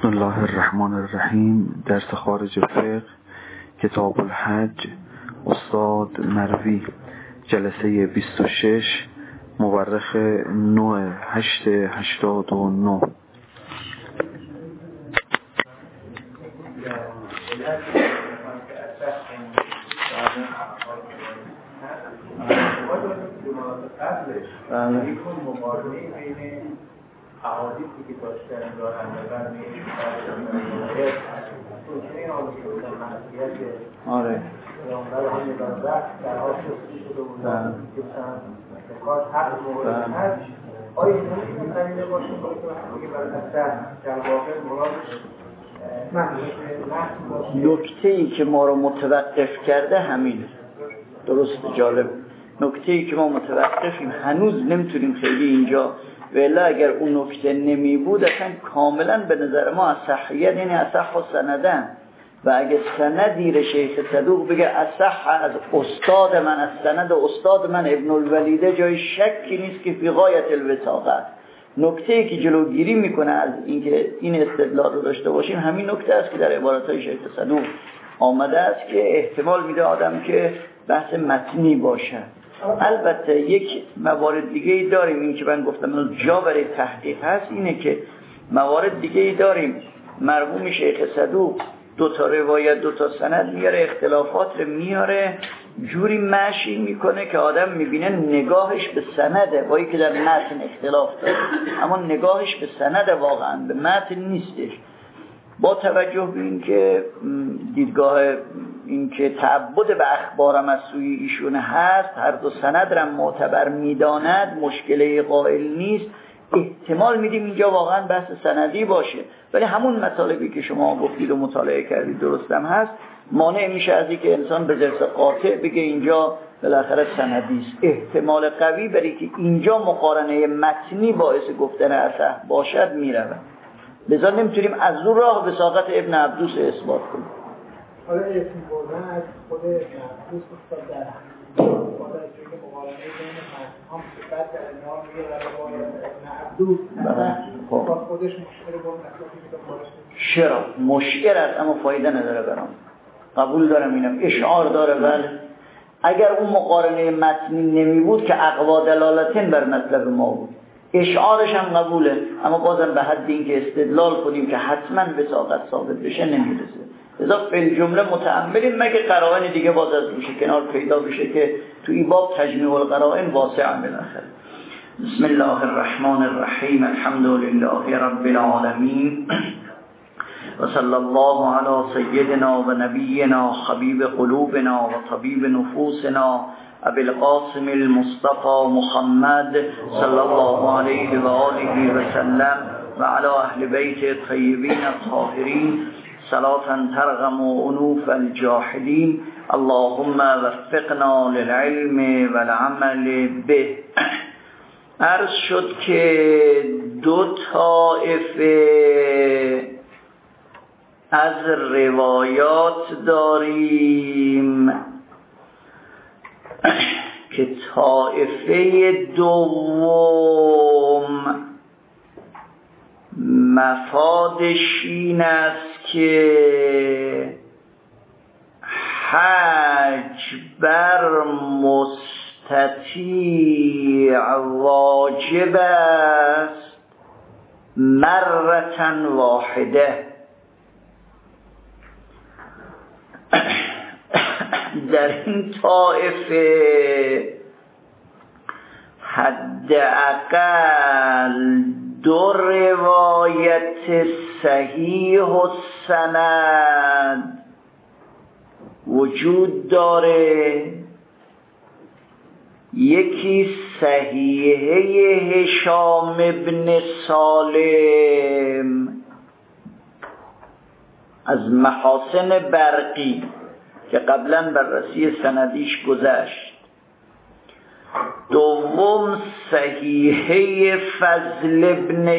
بسم الله الرحمن الرحیم. درس خارج فقه، کتاب الحج، استاد مروی، جلسه 26، مورخ 9/8/89. احادیثی که داشتن دارن و برمی‌گردن توصیه آموزش منفیت پیامبر همین وقت در حال شستی شده بودن که کاش حق مورد هست. آیا این قرینه باشه که برای اصلا در واقع مرادش نکته‌ای که ما رو متوقف کرده همینه. درست، جالب. نکته‌ای که ما متوقفیم هنوز نمیتونیم خیلی اینجا، ولی اگر اون نکته نمی بود اصلا کاملا به نظر ما اصحیت، یعنی اصح و سندن، و اگه سندی رو شیخ صدوق بگه اصح از استاد من، از سند استاد من ابن الولیده، جای شکی نیست که فی غایت الوثاقه. نکته‌ای که جلوگیری میکنه از اینکه این استدلال رو داشته باشیم همین نکته است که در عباراتهای شیخ صدوق آمده است که احتمال میده آدم که بحث متنی باشه. البته یک موارد دیگه ای داریم، این که من گفتم جا برای تحقیق هست، اینه که موارد دیگه ای داریم. مرحوم شیخ صدوق دو تا روایت، دو تا سند میاره، اختلافات رو میاره، جوری مشی میکنه که آدم میبینه نگاهش به سنده، با اینکه در متن اختلاف داره اما نگاهش به سنده، واقعا به متن نیستش. با توجه به اینکه دیدگاه اینکه تعبد به اخبارم از سوی ایشون هست، هر دو سند را معتبر میداند، مشکلی قائل نیست، احتمال میدیم اینجا واقعا بحث سندی باشه. ولی همون مطالبی که شما گفتید و مطالعه کردید درستم هست، مانع میشه از اینکه انسان به درس قاطع بگه اینجا بالاخره سندی است. احتمال قوی برای که اینجا مقارنه متنی باعث گفتن اصح باشد میرود، لذا نمیتونیم از اون راه وثاقت ابن عبدوس اثبات کنیم. حالا اسم بردن از خود ابن عبدوس استاد در خود از جایی مقارنه بین هم صفت در انهار میگه در ابن عبدوس با خودش مشکل با مطلبی که دنبالش چرا؟ مشکل است اما فایده نداره برام. قبول دارم اینم اشعار داره، ولی اگر اون مقارنه متنی نمی بود که اقوا دلالتن بر مطلب ما بود، اشعارش هم قبوله، اما بازم به حد این که استدلال کنیم که حتما وثاقت ثابت بشه نمیرسه. لذا فی جمله متأملیم، مگه قرائن دیگه باز از روش کنار پیدا بشه که تو این باب تجمیع القرائن واسع بالاخره. بسم الله الرحمن الرحیم. الحمد لله رب العالمین و صلی الله علی سیدنا و نبینا حبیب قلوبنا و طبیب نفوسنا ابی القاسم المصطفى محمد صلی الله علیه و آله و سلم و علی اهل بیت الطیبین الطاهرین صلاة ترغم انوف الجاحدین. اللهم وفقنا للعلم والعمل به. عرض شد که دو طائفه از روایات داریم که طائفه دوم مفادش این است که حج بر مستطیع واجب است مرة واحده. در این طائفه حداقل دو روایت صحیح و سند وجود داره. یکی صحیحه هشام ابن سالم از محاسن برقی که قبلا بررسی سندیش گذشت. دوم صحیحه فضل ابن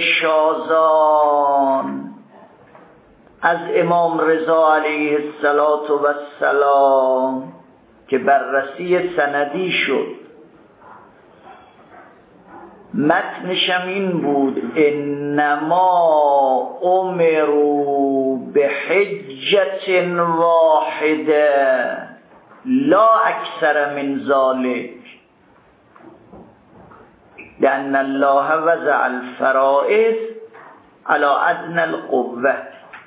شازان از امام رضا علیه السلام که بررسی سندی شد. متنشم این بود انما امروا بحجة واحده لا اکثر من ذلك لأن الله وضع الفرائض على ادنى القوة.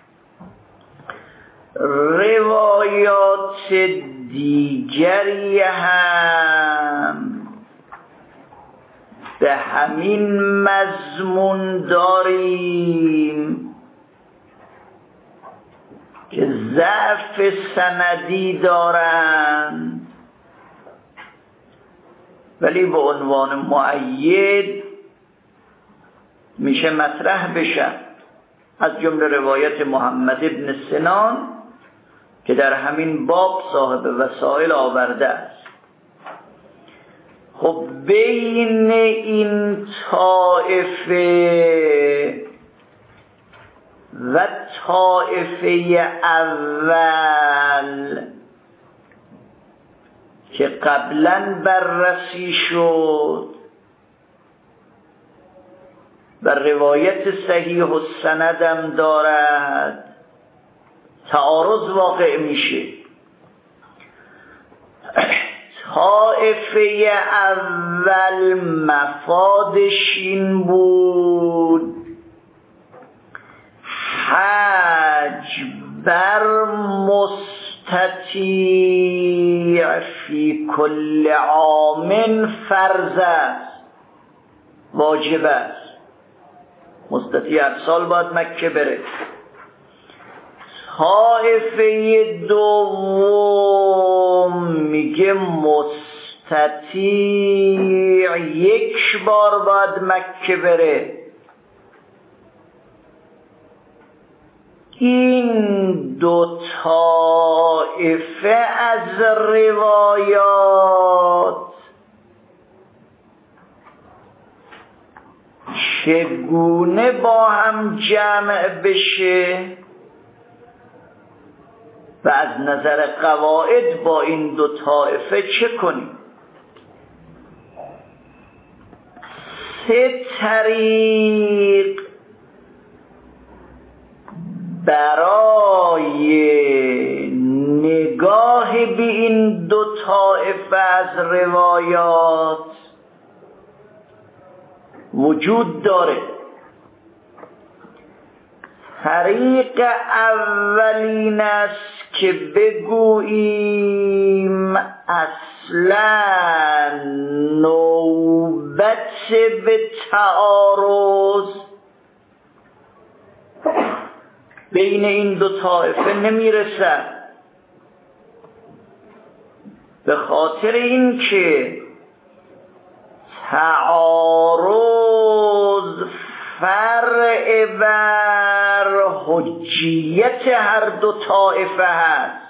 روایات دیگری هم به همین مضمون داریم که ضعف سندی دارند ولی به عنوان مؤید میشه مطرح بشن، از جمله روایت محمد ابن سنان که در همین باب صاحب وسائل آورده است. خب بین این طائفه و طائفه اول که قبلا بررسی شد و روایت صحیح السندم دارد تعارض واقع میشه. طائفه اول مفادش این بود حج بر مستطیع فی کل عام فرض است، واجب است، مستطیع هر سال باید مکه بره. طائفه دوم میگه مستطیع یک بار باید مکه بره. این دو طائفه از روایات چگونه با هم جمع بشه و از نظر قواعد با این دو طائفه چه کنیم؟ 3 طریق برای نگاه به این دو طائفه از روایات وجود داره. طریق اولین است که بگوییم اصلا نوبت به تعارض بین این دو طایفه نمیرسد، به خاطر اینکه تعارض فرع بر حجیت هر دو طایفه هست.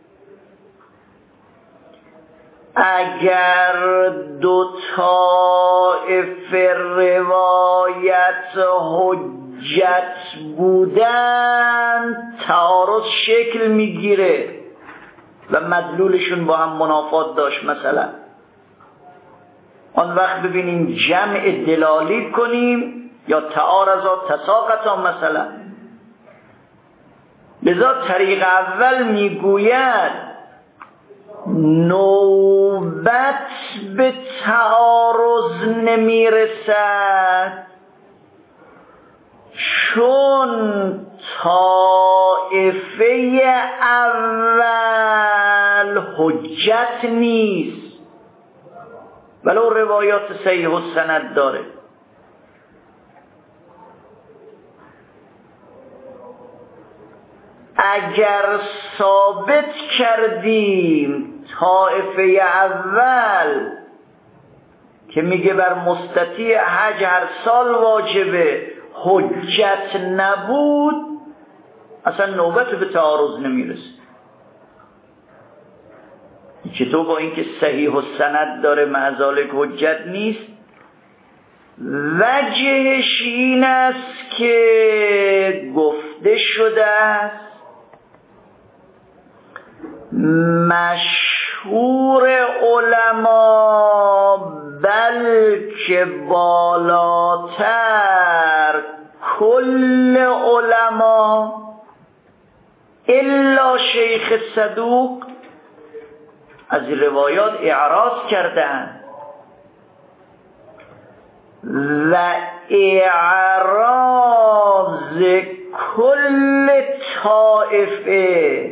اگر دو طایفه روایت حجت بودن تعارض شکل میگیره و مدلولشون با هم منافات داشت. مثلا آن وقت ببینیم جمع دلالی کنیم یا تعارضا تساقطا مثلا. لذا طریق اول میگوید نوبت به تعارض نمیرسد چون طائفه اول حجت نیست ولو روایات صحیح السند داره. اگر ثابت کردیم طائفه اول که میگه بر مستطیع حج هر سال واجبه حجت نبود، اصلا نوبت به تعارض نمیرسه. چطور با اینکه صحیح السند داره معذالک حجت نیست؟ وجهش این است که گفته شده است مشهور علما بلکه بالاتر کل علما الا شیخ صدوق از این روایات اعراض کردند و اعراض کل طائفه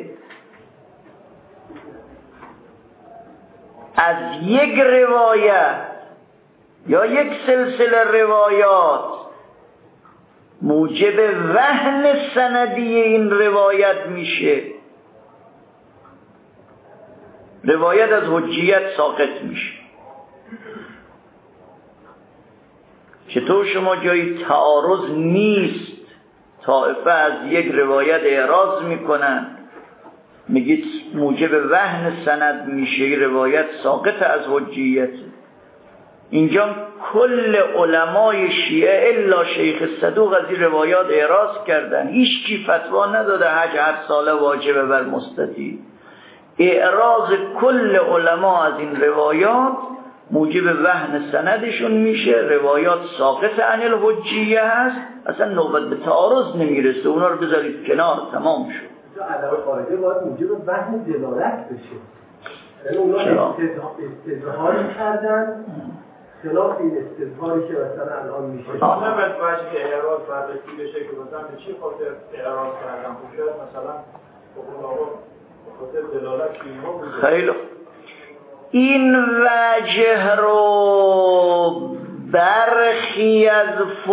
از یک روایت یا یک سلسله روایات موجب وهن سندی این روایت میشه، روایت از حجیت ساقط میشه. چطور شما جایی تعارض نیست، طائفه از یک روایت اعراض میکنن، میگید موجب وهن سند میشه، روایت ساقط از حجیت. اینجا کل علمای شیعه الا شیخ صدوق از این روایات اعراض کردن. هیچ کی فتوا نداده حج هر ساله واجبه بر مستطیع. اعراض کل علما از این روایات موجب وهن سندشون میشه، روایات ساقط عن الحجیه هست، اصلا نوبت به تعارض نمیرسه، اونا رو بذارید کنار، تمام شد. علاوه خارجه باید موجب وهن دلالت بشه، یعنی اونا استظهاری کردن خلاف این استظهاری که مثلا الان میشه. نه باید که اعراض بررسی بشه که مثلا به چی خاطر اعراض کردن، شاید مثلا خاطر دلالت که اینها بوده. خیلی این وجه رو برخی از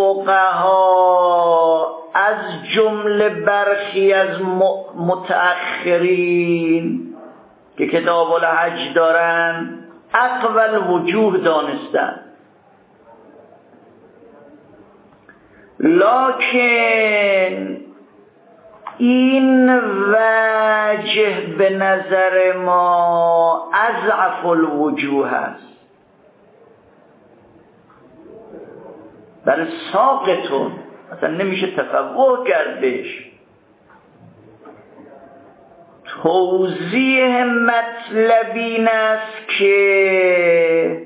فقها از جمله برخی از متأخرین که کتاب الحج دارن اقوال وجوه دانستن، لکن این وجه به نظر ما اضعف الوجوه است، بل ساقطون، اصلا نمیشه تفوه کردش. توضیح مطلب این است که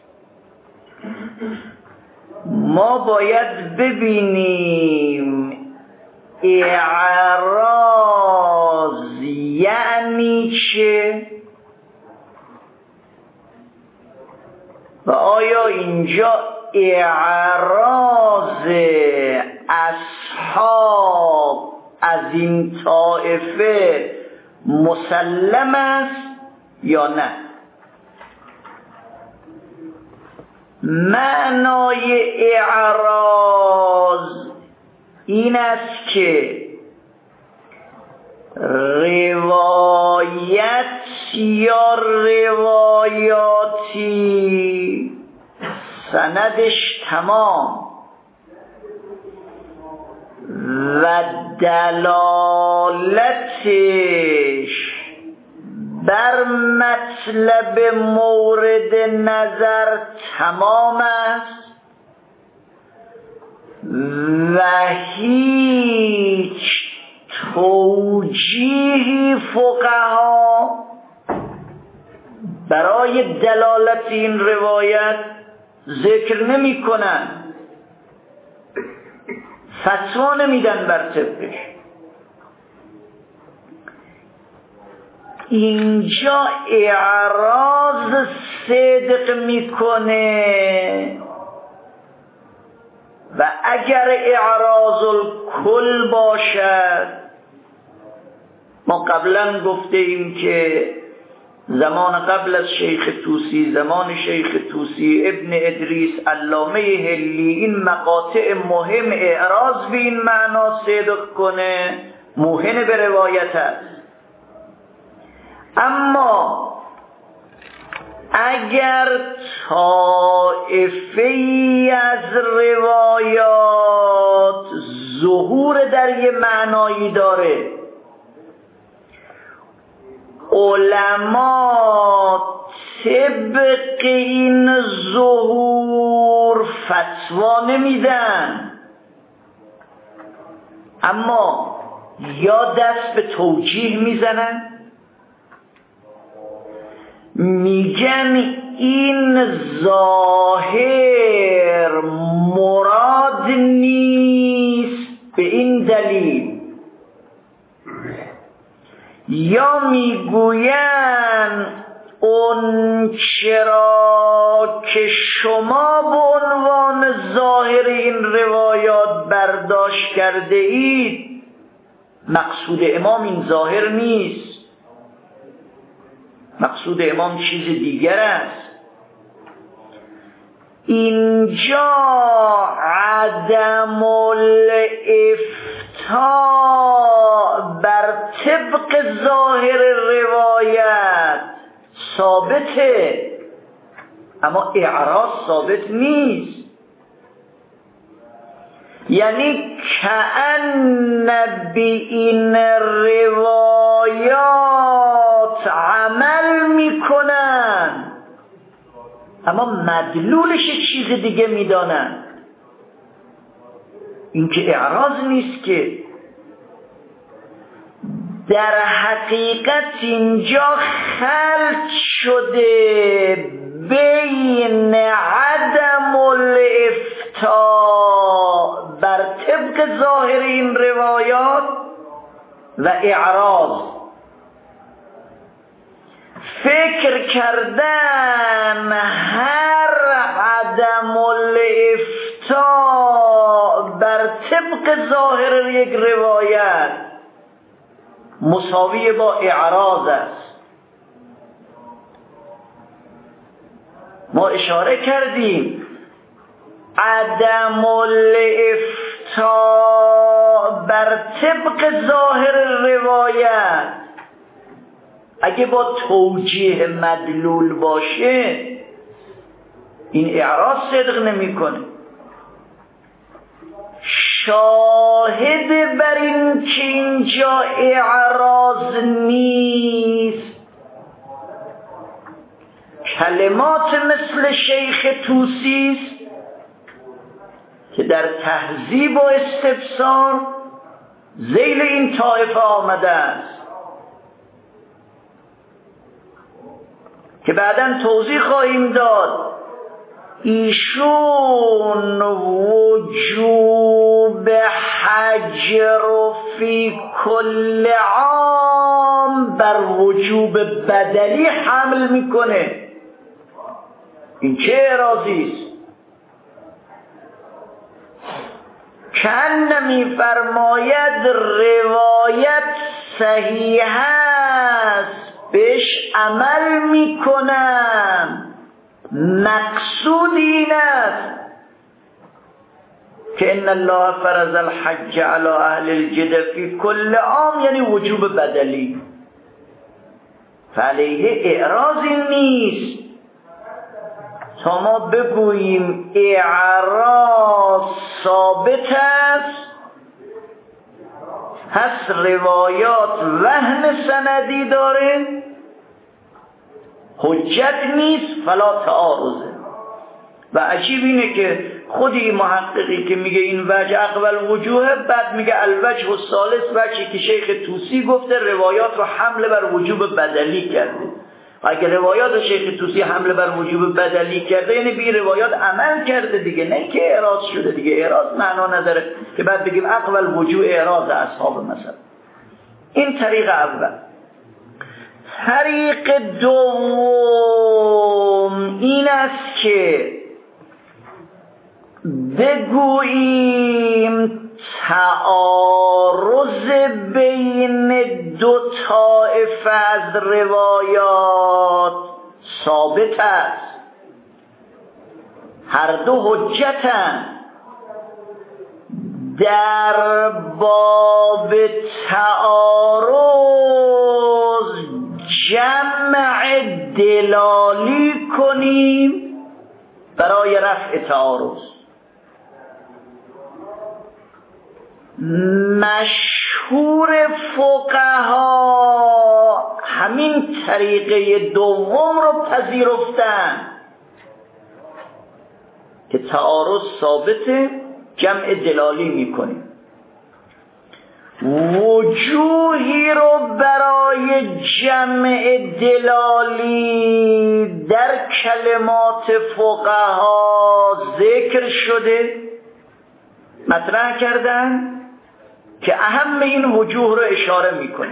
ما باید ببینیم اعراض یعنی چه و آیا اینجا اعراض اصحاب از این طائفه مسلم است یا نه. معنای اعراض این است که روایت یا روایاتی سندش تمام و دلالتش بر مطلب مورد نظر تمام است و هیچ توجیهی فقها برای دلالت این روایت ذکر نمی کنن، فتوا نمیدن بر طبقش. اینجا اعراض صدق میکنه و اگر اعراض الکل باشد، ما قبلا گفته ایم که زمان قبل از شیخ طوسی، زمان شیخ طوسی، ابن ادریس، علامه حلی، این مقاطع مهم اعراض به این معنا صدق کنه موهن به روایت است. اما اگر طائفه‌ای از روایات ظهور در یه معنایی داره، علما طبق این ظهور فتوا نمیدن، اما یا دست به توجیه میزنن میگن این ظاهر مراد نیست به این دلیل، یا میگوین اون چرا که شما به عنوان ظاهر این روایات برداشت کرده اید مقصود امام این ظاهر نیست، مقصود امام چیز دیگر است. اینجا عدم الافتاء بر طبق ظاهر روایت ثابته، اما اعراض ثابت نیست. یعنی کأن بی این روایات عمل میکنن اما مدلولش چیز دیگه میدانن. این که اعراض نیست، که در حقیقت اینجا خلط شده بین عدم الافتاء بر طبق ظاهر این روایات و اعراض. فکر کردن هر عدم الافتاء بر طبق ظاهر یک روایت مساوی با اعراض است. ما اشاره کردیم عدم الافتاء بر طبق ظاهر روایت اگه با توجیه مدلول باشه این اعراض صدق نمیکنه. شاهد بر این که اینجا اعراض نیست کلمات مثل شیخ طوسی است که در تهذیب و استفسار ذیل این طایفه آمده است، که بعداً توضیح خواهیم داد. ایشون وجوب حجر فی کل عام بر وجوب بدلی حمل میکنه. این چه اعراضی است؟ کأن میفرماید روایت صحیح است، بهش عمل میکنم، مقصود این است که ان الله فرض الحج علی اهل الجد فی کل عام، یعنی وجوب بدلی. فعلیه اعراضی نیست تا ما بگوییم اعراض ثابت است، هست روایات وهن سندی داره، حجت نیست، فلا تعارضه. و عجیب اینه که خودی محققی که میگه این وجه اقبل وجوه، بعد میگه الوجه الثالث وجهی که شیخ طوسی گفته روایات رو حمل بر وجوب بدلی کرده. اگر روایات شیخ طوسی حمل بر وجوب بدلی کرده یعنی به روایات عمل کرده دیگه، نه که اعراض شده دیگه. اعراض معنا نداره که بعد بگیم اقبل وجوه اعراض اصحاب مثلا. این طریق اول. طریق دوم این است که بگوییم تعارض بین دو طایفه از روایات ثابت است، هر دو حجتند. در باب تعارض جمع دلالی کنیم برای رفع تعارض. مشهور فقها همین طریقه دوم رو پذیرفتن که تعارض ثابته، جمع دلالی میکنیم. وجوهی رو برای برای جمع دلالی در کلمات فقها ذکر شده، مطرح کردن که اهم این وجوه رو اشاره میکنه.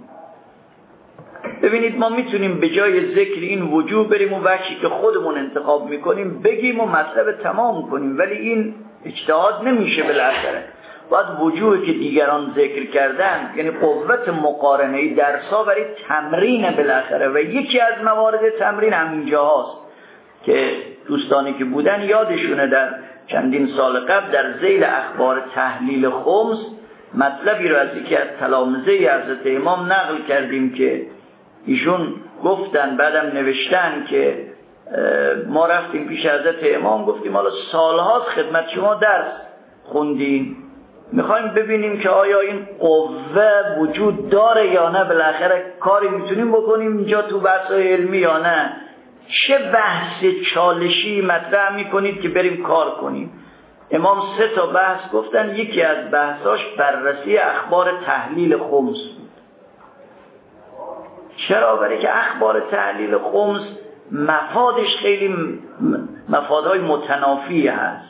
ببینید ما میتونیم به جای ذکر این وجوه بریم و بخشی که خودمون انتخاب میکنیم بگیم و مطلب تمام کنیم، ولی این اجتهاد نمیشه. بالاخره باید وجوهی که دیگران ذکر کردن، یعنی قوت مقارنه‌ای درسا برای تمرین بالاخره، و یکی از موارد تمرین همینجا هست که دوستانی که بودن یادشونه در چندین سال قبل در ذیل اخبار تحلیل خمس مطلبی رو از یکی از تلامذه حضرت امام نقل کردیم که ایشون گفتن، بعدم نوشتن که ما رفتیم پیش حضرت امام گفتیم حالا سالهاست خدمت شما درس خوندیم، میخوایم ببینیم که آیا این قوه وجود داره یا نه، بالاخره کاری میتونیم بکنیم اینجا تو بحث‌های علمی یا نه. چه بحث چالشی مطرح میکنید که بریم کار کنیم؟ امام 3 تا بحث گفتن. یکی از بحثاش بررسی اخبار تحلیل خمس بود. چرا؟ برای که اخبار تحلیل خمس مفادش خیلی مفادهای متنافی هست.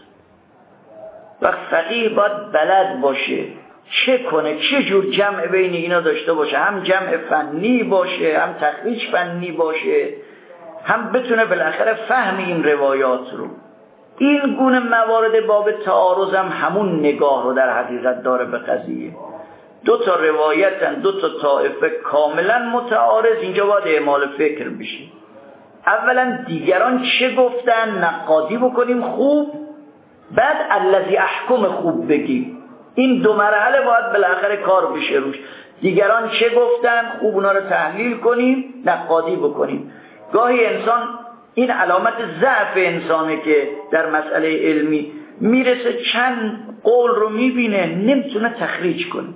وقت فقیه باید بلد باشه چه کنه، چه جور جمع بین اینا داشته باشه، هم جمع فنی باشه، هم تخریج فنی باشه، هم بتونه بالاخره فهم این روایات رو. این گونه موارد باب تعارض هم همون نگاه رو در حقیقت داره به قضیه. 2 تا روایتن، 2 تا طائفه کاملا متعارض، اینجا باید اعمال فکر بشه. اولا دیگران چه گفتن نقادی بکنیم خوب، بعد الذی احکم خوب بگیم. این 2 مرحله باید بالاخره کار بشه روش. دیگران چه گفتن خوب اونا رو تحلیل کنیم، نقادی بکنیم. گاهی انسان، این علامت ضعف انسانه که در مسئله علمی میرسه چند قول رو میبینه نمیتونه تخریج کنه،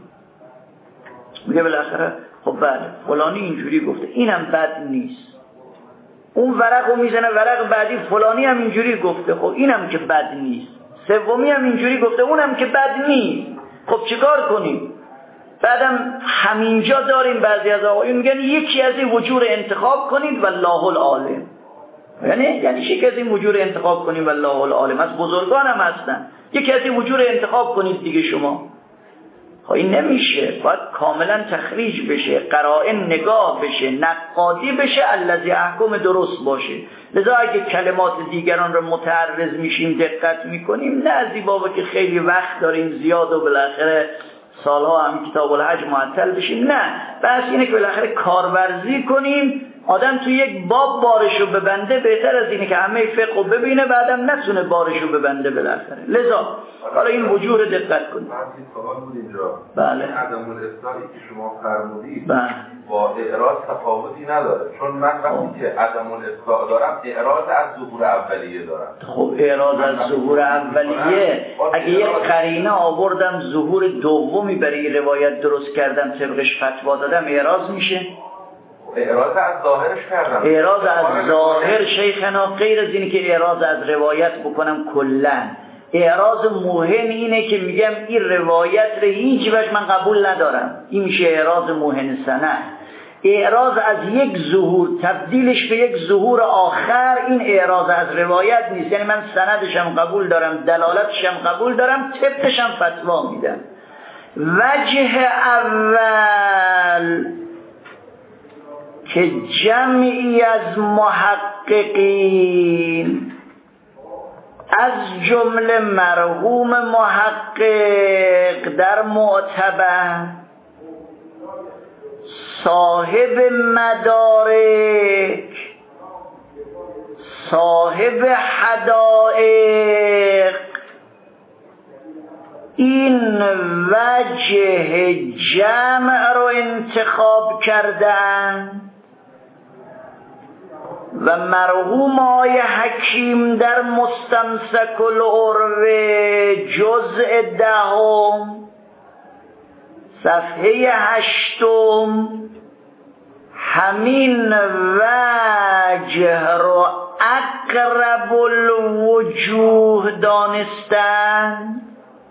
میگه بالاخره خب بله فلانی اینجوری گفته، اینم بد نیست. اون ورق رو میزنه ورق بعدی فلانی هم اینجوری گفته، خب اینم که بد نیست. سومی هم اینجوری گفته، اونم که بد نیست. خب چیکار کنیم؟ بعدم همینجا داریم بعضی از آقایون میگن یکی از این وجوه انتخاب کنید والله العالم. یعنی یکی از این وجوه انتخاب کنید والله العالم. از بزرگان هم هستن، یکی از این وجوه انتخاب کنید دیگه شما. خب این نمیشه، باید کاملا تخریج بشه، قرائن نگاه بشه، نقادی بشه، الذی احکم درست باشه. لذا اگه کلمات دیگران رو متعرض میشیم دقت میکنیم، نه از این بابا که خیلی وقت داریم زیاد و بالاخره سالها هم کتاب الحج معطل بشیم، نه، بس اینه که بالاخره کارورزی کنیم. آدم تو یک باب بارشو ببنده بهتر از اینه که همه فقه ببینه بعدم نتونه بارشو ببنده بالاخره. لذا حالا این وجوه رو دقت کنید. این سوال بود اینجا. بله. عدم الاصلاحی که شما فرمودید بله. با اعراض تفاوتی نداره، چون من وقتی که عدم الاصلاح دارم اعراض از ظهور اولیه دارم. خب اعراض از ظهور اولیه، اگه یک قرینه آوردم ظهور دومی برای روایت درست کردم طبقش فتوا دادم اعراض میشه؟ اعراض از ظاهرش کردم. اعراض از ظاهر شیخنا غیر از اینه که اعراض از روایت بکنم کلن. اعراض موهن اینه که میگم این روایت رو هیچ وجه من قبول ندارم، این میشه اعراض موهن سند. اعراض از یک ظهور تبدیلش به یک ظهور آخر، این اعراض از روایت نیست. یعنی من سندشم قبول دارم، دلالتشم قبول دارم، طبقشم فتوا میدم. وجه اول که جمعی از محققین از جمله مرحوم محقق در معتبر، صاحب مدارک، صاحب حدائق، این وجه جمع رو انتخاب کردن. و مرحوم آقای حکیم در مستمسک العروه جزء 10 صفحه 8 همین وجه رو اقرب الوجوه دانستن.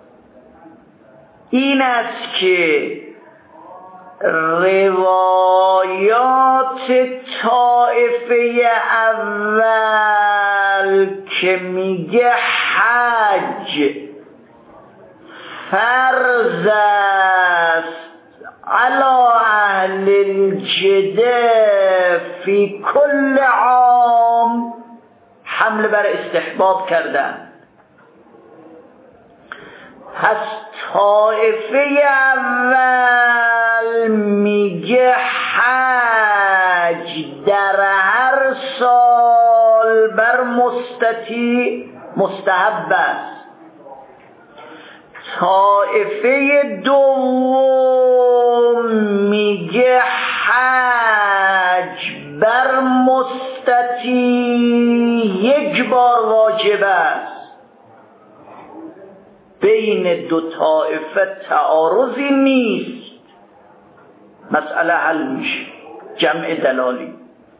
این است که روایت روایات طائفه اول که میگه حج فرض است علی اهل الجده فی کل عام، حمل بر استحباب کردن. پس طائفه اول میگه حج در هر سال بر مستطیع مستحب است. طائفه دوم میگه حج بر مستطیع یک بار واجب است. بین دو طائفه تعارضی نیست، مسئله حل میشه، جمع دلالی.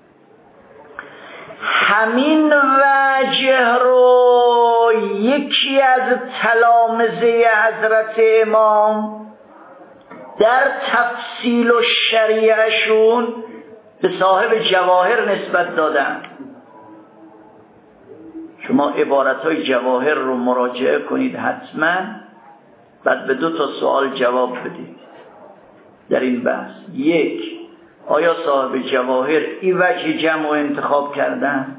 همین وجه رو یکی از تلامذه حضرت امام در تفصیل و شریعشون به صاحب جواهر نسبت دادن. شما عبارتهای جواهر رو مراجعه کنید حتما، بعد به 2 سوال جواب بدید در این بحث. یک، آیا صاحب جواهر این وجه جمع و انتخاب کردن؟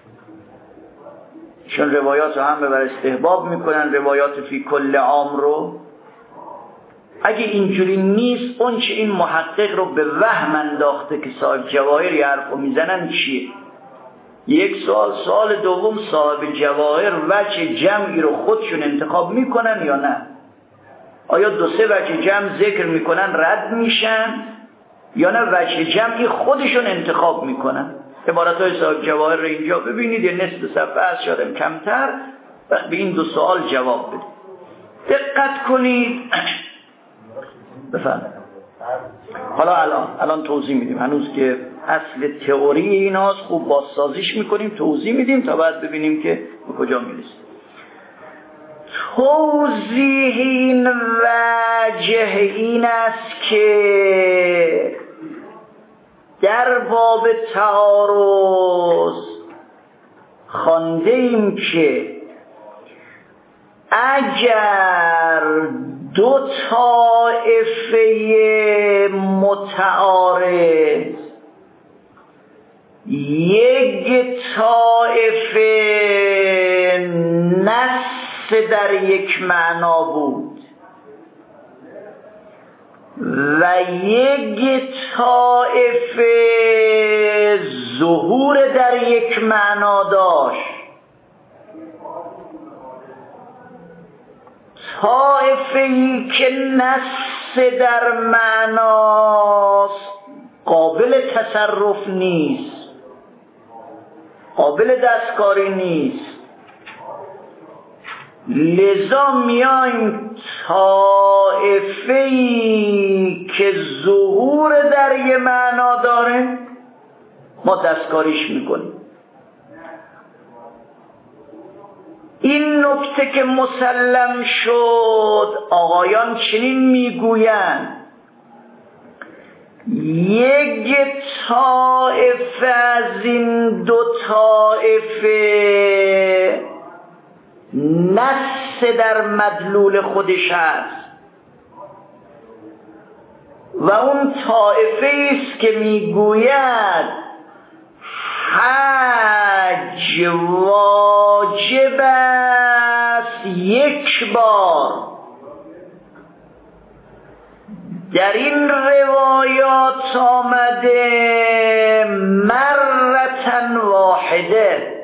چون روایات رو هم بر استحباب میکنن، روایات فی کل عام رو. اگه اینجوری نیست، اون چه این محقق رو به وهم انداخته که صاحب جواهر یه حرف رو میزنن چیه؟ یک سوال. سوال دوم، صاحب جواهر وجه جمعی رو خودشون انتخاب میکنن یا نه؟ آیا 2-3 وجه جمع ذکر میکنن رد میشن یا نه وجه جمعی خودشون انتخاب میکنن؟ عبارتهای صاحب جواهر رو اینجا ببینید، یه نصف صفحه از شاید کمتر، به این 2 سوال جواب بدید. دقت کنید. بفرمایید. حالا الان توضیح میدیم، هنوز که اصل تئوری ایناست، خوب بازسازیش میکنیم، توضیح میدیم تا بعد ببینیم که به کجا میرسیم. توضیح این وجه این است که در باب تعارض خواندیم که اگر 2 طائفه متعارض یک طائفه نص در یک معنا بود و یک طائفه ظهور در یک معنا داشت، طائفه‌ای که نص در معناست قابل تصرف نیست، قابل دستکاری نیست، لذا میایم طائفه‌ای که ظهور در یه معنا داره ما دستکاریش میکنیم. این نکته که مسلم شد، آقایان چنین میگویند یک طائفه از این 2 طائفه نص در مدلول خودش هست و اون طائفه است که میگوید حج واجب است یک بار. در این روایات آمده مرتن واحده،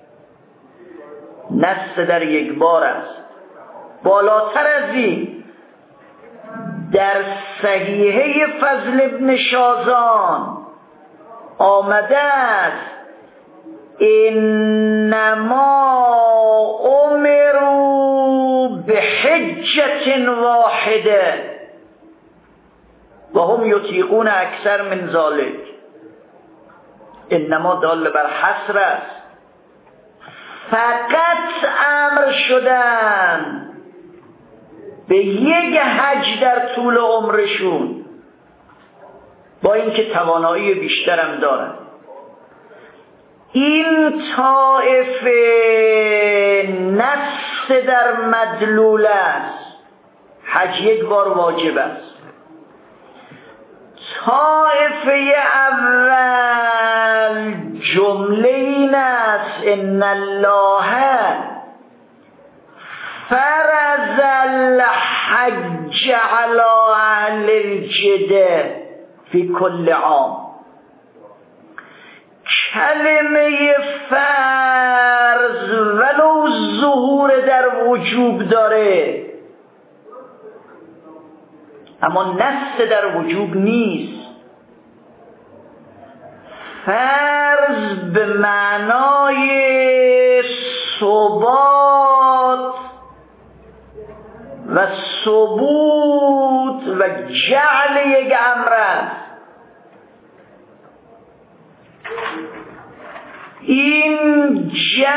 نص در یک بار است. بالاتر از این در صحیحه فضل ابن شازان آمده است انما امروا بحجة واحده و هم یطیقون اکثر من ذلك. انما دال بر حصر است، فقط امر شدن به یک حج در طول عمرشون با اینکه توانایی بیشترم دارن. این طائفه نص در مدلول است، حج یک بار واجب است. طائفه اول جمله این است ان الله فرض الحج على اهل الجده فی کل عام. کلمه فرض ولو ظهور در وجوب داره اما نص در وجوب نیست. فرض به معنای ثبات و ثبوت و جعل یک امر است. این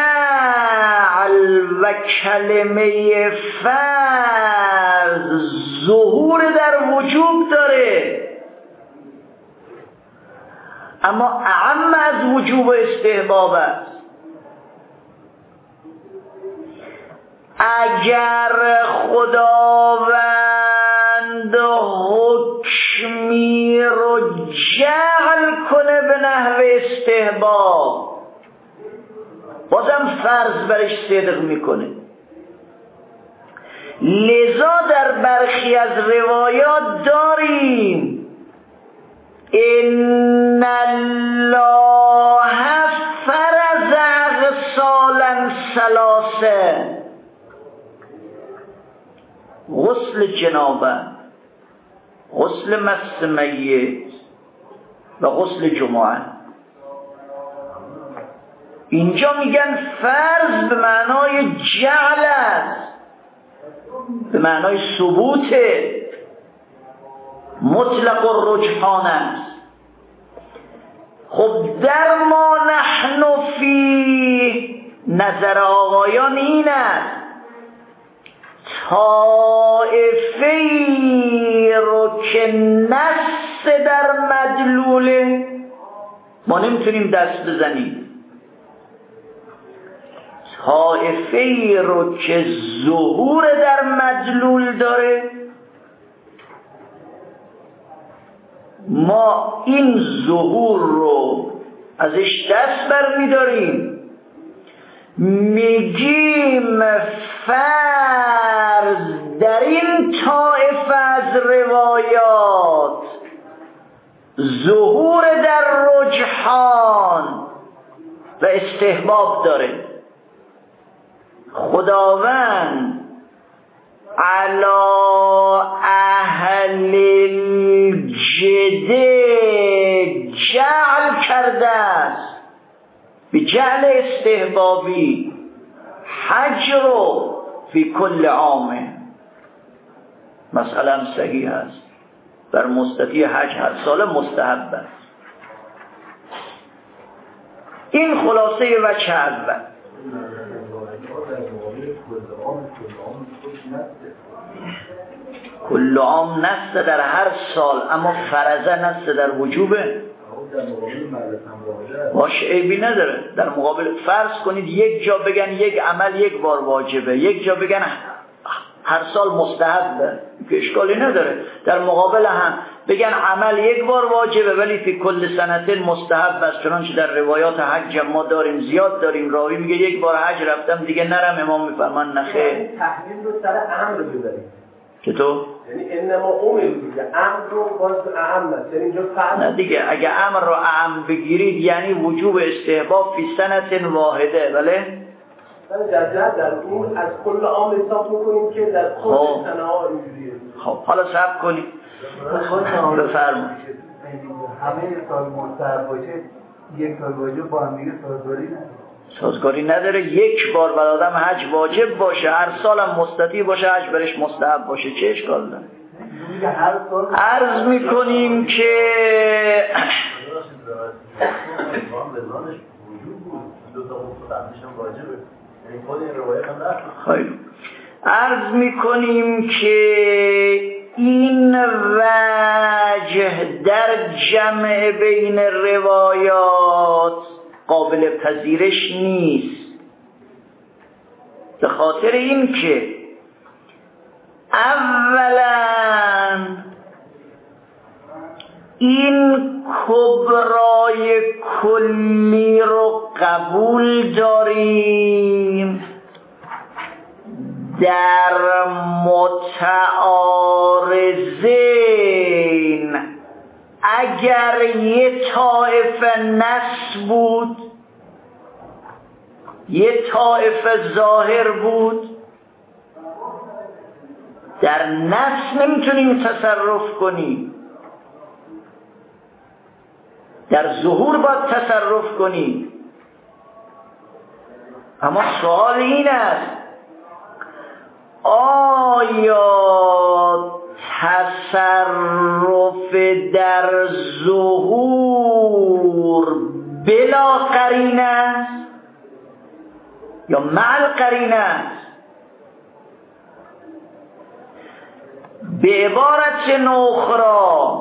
جعل و کلمه فرض ظهور در وجوب داره اما اعم از وجوب و استحباب است. اگر خداوند حکمی رو جعل کنه به نحو استحباب بازم فرض برش صدق میکنه. لذا در برخی از روایات داریم ان الله فرض اغسالا ثلاثه، غسل جنابت، غسل مس میت و غسل جمعه. اینجا میگن فرض به معنای جعل است، به معنای ثبوت مطلق الرجحان است. خب در ما نحن فی نظر آقایان این است طائفه‌ای رو که نص در مدلوله ما نمیتونیم دست بزنیم، طائفه‌ای رو که ظهور در مدلول داره ما این ظهور رو ازش دست برمیداریم، میگیم فرض در این طائفه از روایات ظهور در رجحان و استحباب داره. خداوند علی اهل الجده جعل کرده است به جعل استحبابی حج رو فی کل عامه. مسئله هم صحیح است، در مستطیع حج هر سال مستحب است. این خلاصه وجه اول. کل عام نص در هر سال اما فرضه نص در وجوبه باشه، عیبی نداره. در مقابل فرض کنید یک جا بگن یک عمل یک بار واجبه، یک جا بگن هر سال مستحبه که اشکالی نداره. در مقابل هم بگن عمل یک بار واجبه ولی فی کل سنتین مستحب است، چنانچه در روایات حج ما داریم، زیاد داریم. راوی میگه یک بار حج رفتم دیگه نرم، امام میفرمان نخیر. تحلیل رو سر امر رو ببریم. چطور؟ یعنی انما امر دیگه امر رو باز اعم است، یعنی اینجا فرض نه دیگه. اگه امر رو اعم بگیرید یعنی وجوب استحباب فی سنت واحده. بله در اون از کل عام حساب میکنیم که در کل سنه ها اینجوریه. خب حالا صبر کنید بفرمایید. همه سال مستحب باشه یک سال واجب با هم دیگه سازگاری نداره. سازگاری نداره. یک بار بر آدم حج واجب باشه، هر سالم مستطیع باشه حج برش مستحب باشه، چه اشکال داره؟ عرض میکنیم که عرض میکنیم که این وجه در جمع بین روایات قابل پذیرش نیست، به خاطر این که اولا این کبرای کلی رو قبول داریم در متعارضین اگر یه طایفه نص بود یه طایفه ظاهر بود، در نص نمیتونیم تصرف کنیم، در ظهور باید تصرف کنیم. اما سوال این است آیا تصرف در ظهور بلا قرینه است یا مع القرینه است؟ به عبارت اخرى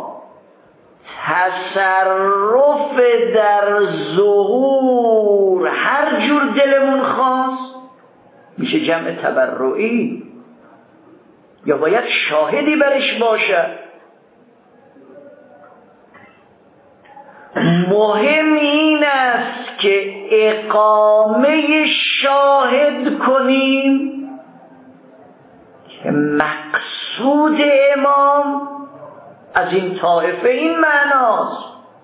تصرف در ظهور هر جور دلمون خواست میشه جمع تبرعی، یا باید شاهدی برش باشد. مهم این است که اقامه شاهد کنیم که مقصود امام از این طایفه این معناست،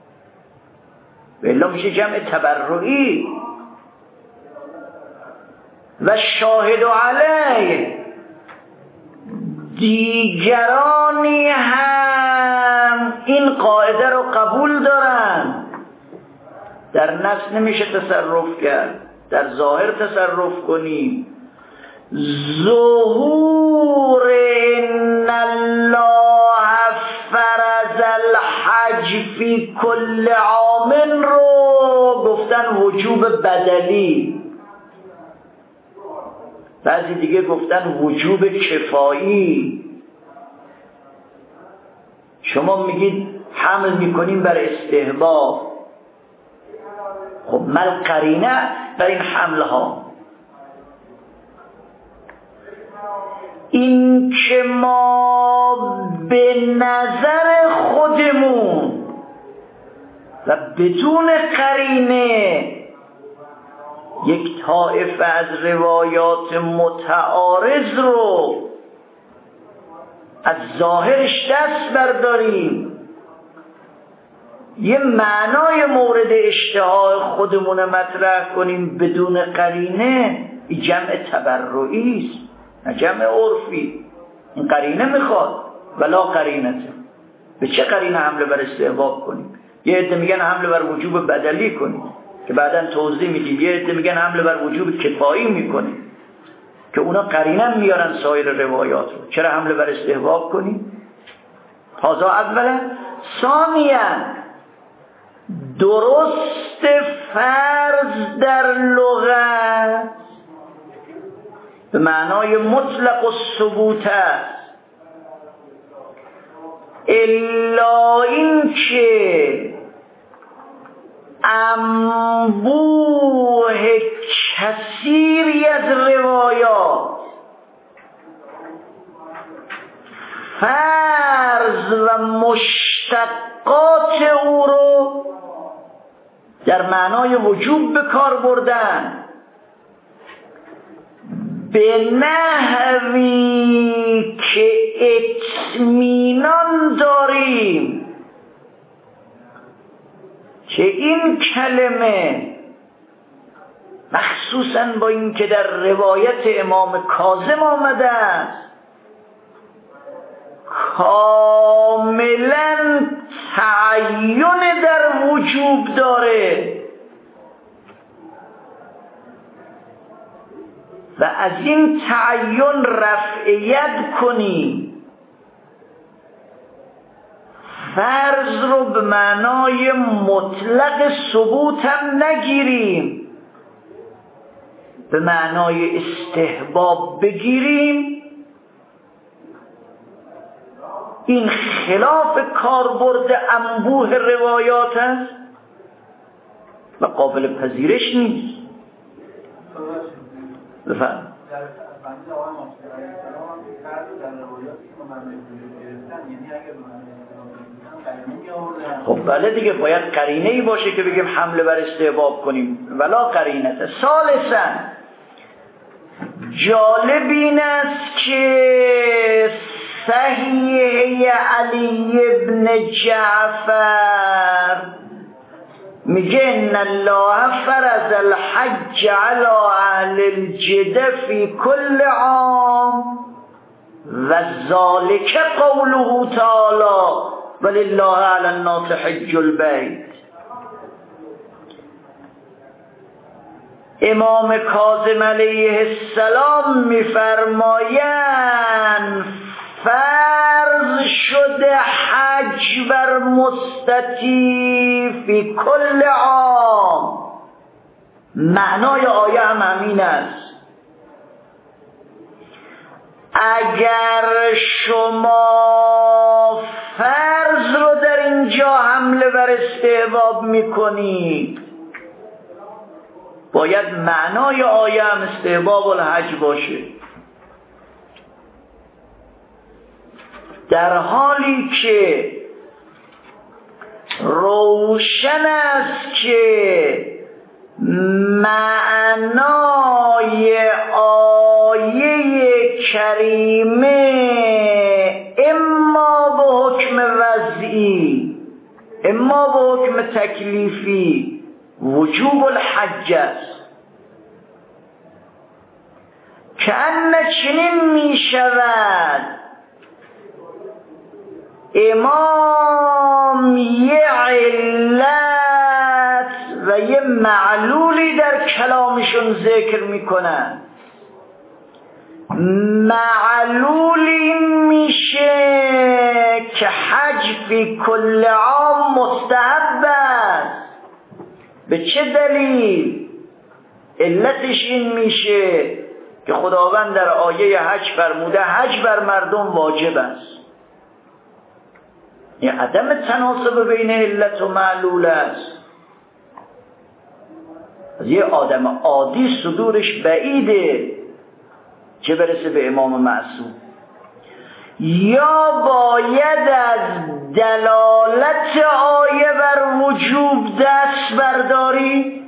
ولی میشه جمع تبرعی. و شاهد علیه دیگرانی هم این قاعده رو قبول دارن، در نفس نمیشه تصرف کرد، در ظاهر تصرف کنیم. ظهور ان الله فرض الحج فی کل عام رو گفتن وجوب بدلی، بعضی دیگه گفتن وجوب کفایی. شما میگید حمل میکنیم بر استحباب، خب مل قرینه بر این حمل ها؟ این که ما به نظر خودمون و بدون قرینه یک طایفه از روایات متعارض رو از ظاهرش دست برداریم، یه معنای مورد اشتهای خودمون مطرح کنیم بدون قرینه، این جمع تبرعی است نه جمع عرفی. این قرینه میخواد ولا قرینه. به چه قرینه حمله بر استحباب کنیم؟ یه عده میگن حمله بر وجوب بدلی کنیم که بعداً توضیح میدیم، یه عده میگن حمله بر وجوب کفایی میکنیم که اونا قرینه میارن سایر روایات رو. چرا حمله بر استحباب کنیم؟ هذا اولا. ثانیاً درست فرض در لغت به معنای مطلق الثبوت است، الا این که انبوه کثیری از روایات فرض و مشتقات او رو در معنای وجوب به کار بردن به نحوی که اطمینان داریم که این کلمه مخصوصاً با این که در روایت امام کاظم آمده است کاملاً تعین در وجوب داره و از این تعین رفعیت کنیم، فرض رو به معنای مطلق ثبوت هم نگیریم، به معنای استحباب بگیریم، این خلاف کاربرد انبوه روایات است و قابل پذیرش نیست. بفرمایید. خب بله دیگه، باید قرینه ای باشه که بگیم حمله بر استحباب کنیم، ولا قرینه. ثالثاً جالب این است که صحیح علی ابن جعفر میگه ان الله فرض الحج على اهل الجده فی کل عام و ذالک قوله تعالی ولله علی الناس حج البیت. امام کاظم علیه السلام میفرمایند فرض شده حج بر مستطیع فی کل عام. معنای آیه هم همین است. اگر شما فرض رو در اینجا حمله بر استحباب میکنید، باید معنای آیه هم استحباب الحج باشه، در حالی که روشن است که معنای آیه کریمه اما به حکم وضعی اما به حکم تکلیفی وجوب الحج است، که ان چنین می شود امام یه علت و یه معلولی در کلامشون ذکر میکنن. معلول این میشه که حج فی کل عام مستحب است. به چه دلیل؟ علتش این میشه که خداوند در آیه حج فرموده حج بر مردم واجب است. یه عدم تناسب بین علت و معلول است. یه آدم عادی صدورش بعیده چه برسه به امام معصوم. یا باید از دلالت آیه بر وجوب دست برداری.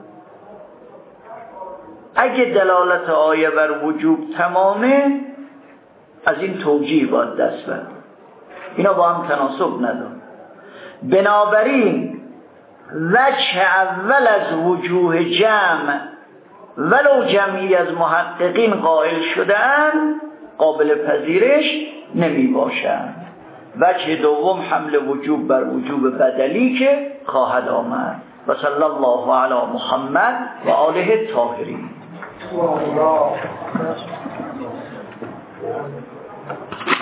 اگه دلالت آیه بر وجوب تمامه، از این توجیه باید دست برداری. اینا با هم تناسب نداره. بنابراین وجه اول از وجوه جمع ولو جمعی از محققین قائل شدن قابل پذیرش نمی باشند. وجه دوم حمل وجوب بر وجوب بدلی که خواهد آمد. و صلی الله علی محمد و آله الطاهرین.